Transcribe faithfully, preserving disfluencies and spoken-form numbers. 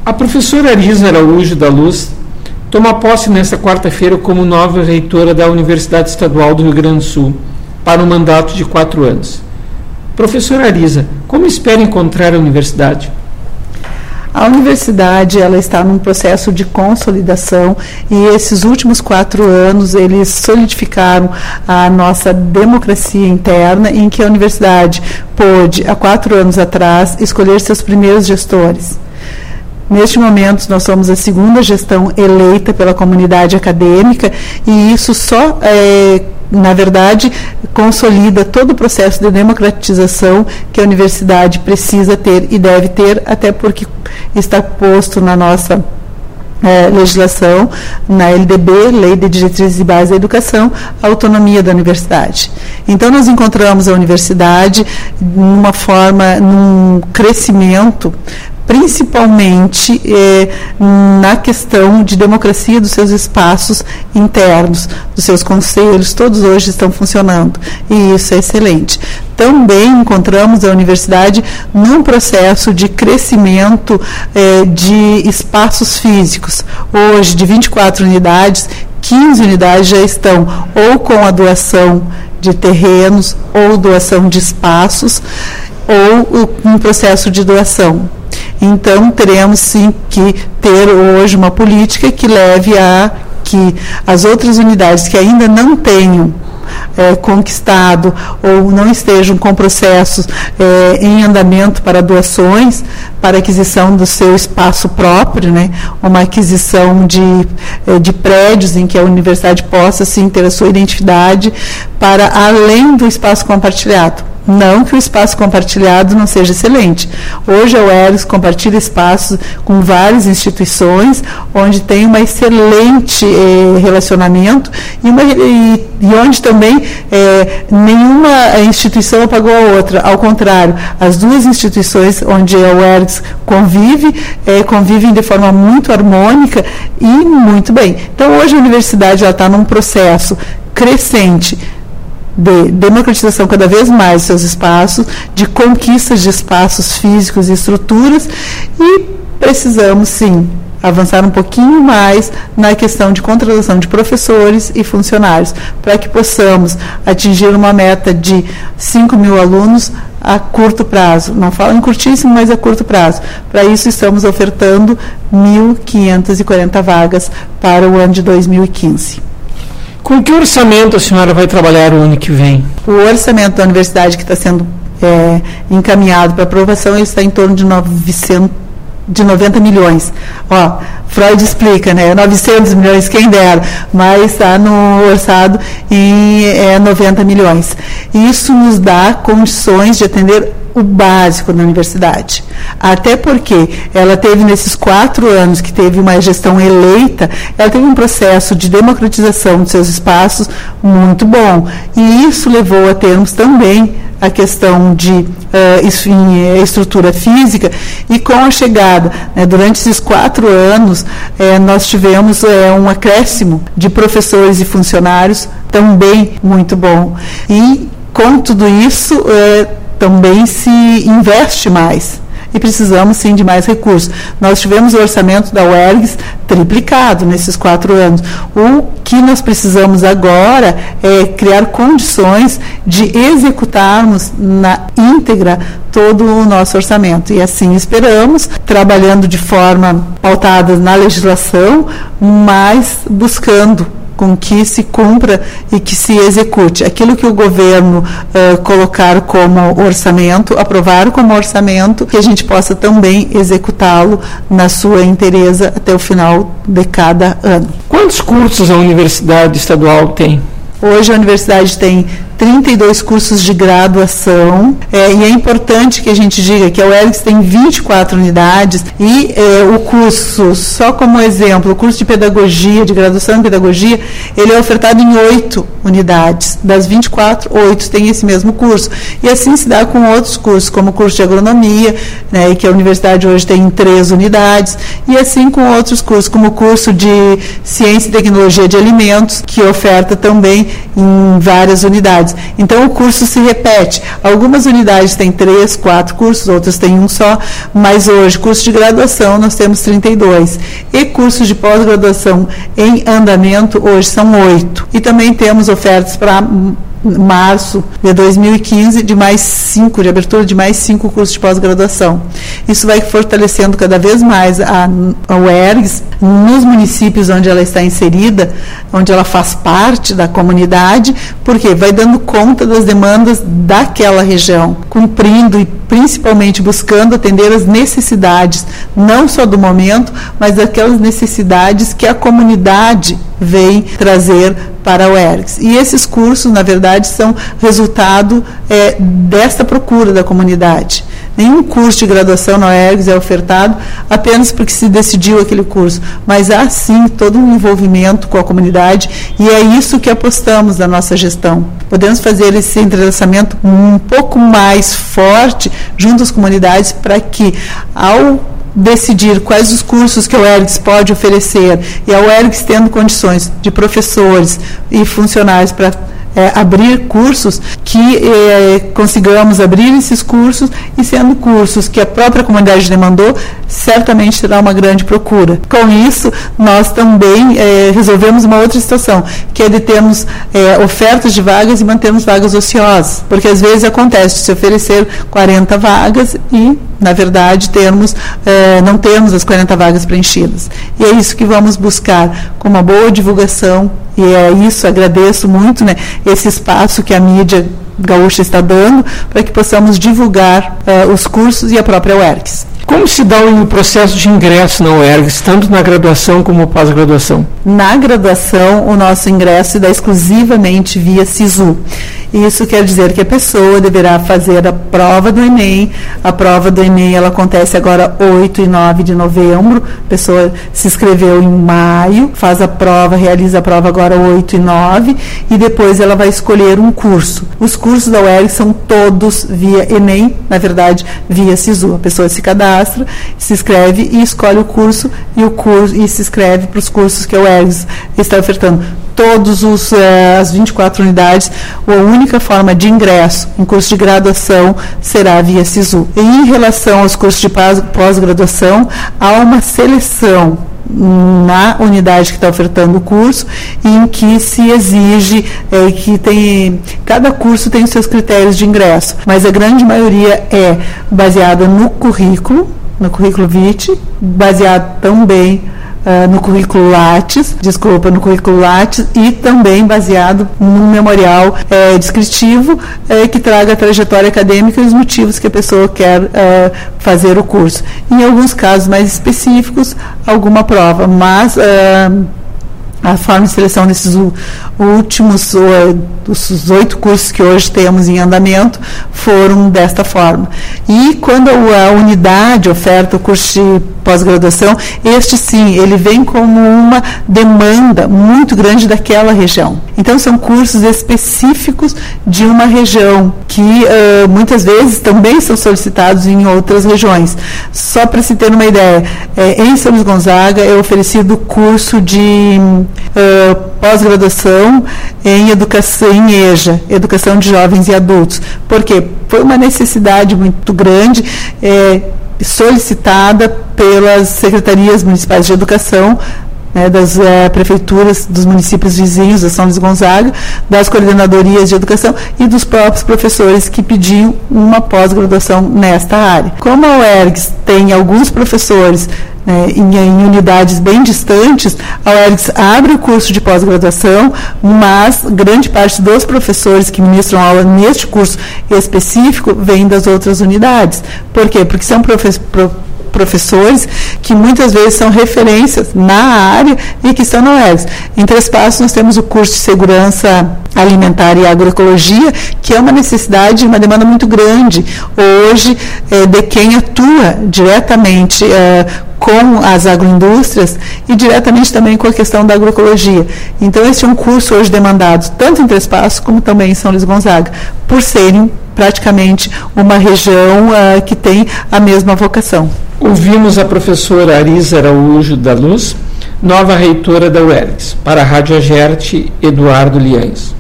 A professora Arisa Araújo da Luz toma posse nesta quarta-feira como nova reitora da Universidade Estadual do Rio Grande do Sul, para um mandato de quatro anos. Professora Arisa, como espera encontrar a universidade? A universidade ela está num processo de consolidação e esses últimos quatro anos eles solidificaram a nossa democracia interna, em que a universidade pôde, há quatro anos atrás, escolher seus primeiros gestores. Neste momento, nós somos a segunda gestão eleita pela comunidade acadêmica e isso só, é, na verdade, consolida todo o processo de democratização que a universidade precisa ter e deve ter, até porque está posto na nossa é, legislação, na L D B, Lei de Diretrizes e Bases da Educação, a autonomia da universidade. Então, nós encontramos a universidade numa forma, num crescimento, principalmente eh, na questão de democracia dos seus espaços internos, dos seus conselhos, todos hoje estão funcionando, e isso é excelente. Também encontramos a universidade num processo de crescimento eh, de espaços físicos. Hoje, de vinte e quatro unidades, quinze unidades já estão ou com a doação de terrenos, ou doação de espaços, ou um processo de doação. Então, teremos sim que ter hoje uma política que leve a que as outras unidades que ainda não tenham é, conquistado ou não estejam com processos é, em andamento para doações, para aquisição do seu espaço próprio, né, uma aquisição de, de prédios em que a universidade possa sim ter a sua identidade para além do espaço compartilhado. Não que o espaço compartilhado não seja excelente. Hoje a U E R G S compartilha espaços com várias instituições, onde tem um excelente eh, relacionamento e, uma, e, e onde também eh, nenhuma instituição apagou a outra. Ao contrário, as duas instituições onde a U E R G S convive, eh, convivem de forma muito harmônica e muito bem. Então hoje a universidade está num processo crescente de democratização cada vez mais dos seus espaços, de conquistas de espaços físicos e estruturas, e precisamos sim avançar um pouquinho mais na questão de contratação de professores e funcionários, para que possamos atingir uma meta de cinco mil alunos a curto prazo. Não falo em curtíssimo, mas a curto prazo. Para isso estamos ofertando mil quinhentas e quarenta vagas para o ano de dois mil e quinze. Com que orçamento a senhora vai trabalhar o ano que vem? O orçamento da universidade que está sendo é, encaminhado para aprovação está em torno de, novecentos, de noventa milhões. Ó, Freud explica, né? novecentos milhões, quem dera, mas está no orçado em é, noventa milhões. Isso nos dá condições de atender o básico na universidade. Até porque ela teve, nesses quatro anos que teve uma gestão eleita, ela teve um processo de democratização de seus espaços muito bom. E isso levou a termos também a questão de uh, enfim, estrutura física, e com a chegada, né, durante esses quatro anos, eh, nós tivemos eh, um acréscimo de professores e funcionários também muito bom. E com tudo isso, eh, também se investe mais. E precisamos, sim, de mais recursos. Nós tivemos o orçamento da U E R G S triplicado nesses quatro anos. O que nós precisamos agora é criar condições de executarmos na íntegra todo o nosso orçamento. E assim esperamos, trabalhando de forma pautada na legislação, mas buscando com que se cumpra e que se execute aquilo que o governo uh, colocar como orçamento, aprovar como orçamento, que a gente possa também executá-lo na sua inteireza até o final de cada ano. Quantos cursos a Universidade Estadual tem? Hoje a universidade tem trinta e dois cursos de graduação, é, e é importante que a gente diga que a U E R G S tem vinte e quatro unidades e é, o curso, só como exemplo, o curso de pedagogia, de graduação em pedagogia, ele é ofertado em oito unidades. Das vinte e quatro, oito tem esse mesmo curso. E assim se dá com outros cursos, como o curso de agronomia, né, que a universidade hoje tem em três unidades, e assim com outros cursos, como o curso de ciência e tecnologia de alimentos, que oferta também em várias unidades. unidades. Então, o curso se repete. Algumas unidades têm três, quatro cursos, outras têm um só, mas hoje, curso de graduação, nós temos trinta e dois. E cursos de pós-graduação em andamento, hoje são oito. E também temos ofertas para março de dois mil e quinze de mais cinco, de abertura de mais cinco cursos de pós-graduação. Isso vai fortalecendo cada vez mais a, a U E R G S nos municípios onde ela está inserida, onde ela faz parte da comunidade, porque vai dando conta das demandas daquela região, cumprindo e principalmente buscando atender as necessidades, não só do momento, mas daquelas necessidades que a comunidade vem trazer para a U E R G S. E esses cursos, na verdade, são resultado é, desta procura da comunidade. Nenhum curso de graduação na U E R G S é ofertado apenas porque se decidiu aquele curso, mas há sim todo um envolvimento com a comunidade e é isso que apostamos na nossa gestão. Podemos fazer esse entrelaçamento um pouco mais forte junto às comunidades para que, ao decidir quais os cursos que a U E R G S pode oferecer e a U E R G S tendo condições de professores e funcionários para É, abrir cursos, que é, consigamos abrir esses cursos e sendo cursos que a própria comunidade demandou, certamente terá uma grande procura. Com isso, nós também é, resolvemos uma outra situação, que é de termos é, ofertas de vagas e mantermos vagas ociosas, porque às vezes acontece de se oferecer quarenta vagas e, na verdade, termos, é, não termos as quarenta vagas preenchidas. E é isso que vamos buscar, com uma boa divulgação. E é isso, agradeço muito, né, esse espaço que a mídia gaúcha está dando para que possamos divulgar uh, os cursos e a própria U E R G S. Como se dá o processo de ingresso na U E R G S, tanto na graduação como pós-graduação? Na graduação, o nosso ingresso se dá exclusivamente via SISU. Isso quer dizer que a pessoa deverá fazer a prova do Enem. A prova do Enem ela acontece agora oito e nove de novembro. A pessoa se inscreveu em maio, faz a prova, realiza a prova agora oito e nove e depois ela vai escolher um curso. Os cursos da U E R G S são todos via Enem, na verdade, via SISU. A pessoa se cadastra, se inscreve e escolhe o curso e, o curso, e se inscreve para os cursos que a U E R G S está ofertando. Todos os, eh, as vinte e quatro unidades, a única forma de ingresso em curso de graduação será via SISU. E em relação aos cursos de pós-graduação, há uma seleção na unidade que está ofertando o curso, em que se exige é, que tem, cada curso tem os seus critérios de ingresso, mas a grande maioria é baseada no currículo, no currículo vitae, baseado também Uh, no currículo Lattes, desculpa, no currículo Lattes e também baseado num memorial eh, descritivo eh, que traga a trajetória acadêmica e os motivos que a pessoa quer uh, fazer o curso. Em alguns casos mais específicos, alguma prova, mas uh, a forma de seleção desses últimos, os oito cursos que hoje temos em andamento, foram desta forma. E quando a unidade oferta o curso de pós-graduação, este sim, ele vem como uma demanda muito grande daquela região. Então, são cursos específicos de uma região, que uh, muitas vezes também são solicitados em outras regiões. Só para se ter uma ideia, é, em São Luís Gonzaga é oferecido curso de Uh, pós-graduação em educação, em EJA, educação de jovens e adultos. Por quê? Foi uma necessidade muito grande, é, solicitada pelas secretarias municipais de educação, né, das é, prefeituras dos municípios vizinhos de São Luís Gonzaga, das coordenadorias de educação e dos próprios professores que pediam uma pós-graduação nesta área. Como a U E R G S tem alguns professores É, em, em unidades bem distantes, a U E R G S abre o curso de pós-graduação, mas grande parte dos professores que ministram aula neste curso específico vêm das outras unidades. Por quê? Porque são profe- pro, professores que muitas vezes são referências na área e que estão na U E R G S. Em Três Passos nós temos o curso de Segurança Alimentar e Agroecologia, que é uma necessidade, uma demanda muito grande hoje é, de quem atua diretamente é, com as agroindústrias e diretamente também com a questão da agroecologia. Então, esse é um curso hoje demandado tanto em Três Passos como também em São Luís Gonzaga, por serem praticamente uma região uh, que tem a mesma vocação. Ouvimos a professora Arisa Araújo da Luz, nova reitora da U E R G S. Para a Rádio Agerte, Eduardo Liães.